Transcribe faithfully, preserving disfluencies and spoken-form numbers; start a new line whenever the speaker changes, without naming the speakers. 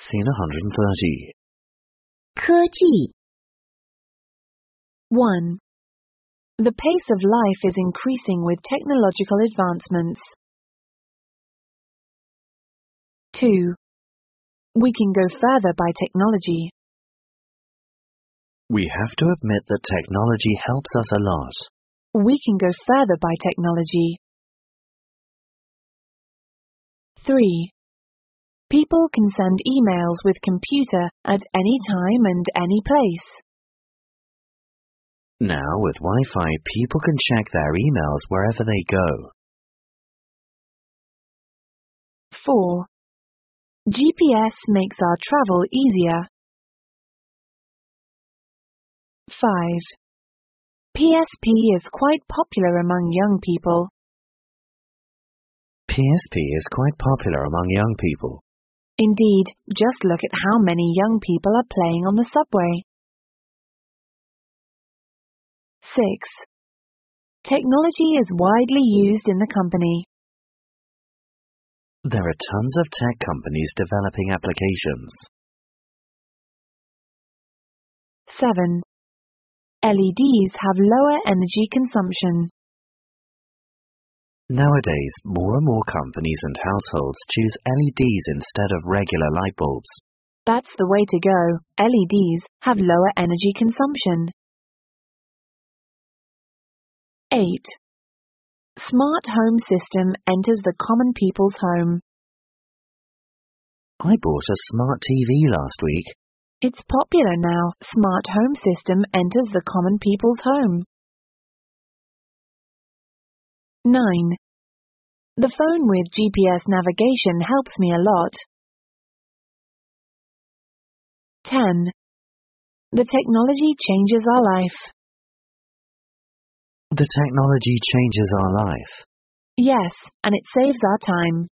Scene one hundred thirty.
科技
one. The pace of life is increasing with technological advancements. two. We can go further by technology.
We have to admit that technology helps us a lot.
We can go further by technology. three. People can send emails with computer at any time and any place.
Now, with Wi-Fi, people can check their emails wherever they go.
four. G P S makes our travel easier. five. P S P is quite popular among young people.
P S P is quite popular among young people.
Indeed, just look at how many young people are playing on the subway. six. Technology is widely used in the company.
There are tons of tech companies developing applications.
seven. L E Ds have lower energy consumption.
Nowadays, more and more companies and households choose L E Ds instead of regular light bulbs.
That's the way to go. L E Ds have lower energy consumption. eight. Smart home system enters the common people's home.
I bought a smart T V last week.
It's popular now. Smart home system enters the common people's home. nine. The phone with G P S navigation helps me a lot. ten. The technology changes our life.
The technology changes our life.
Yes, and it saves our time.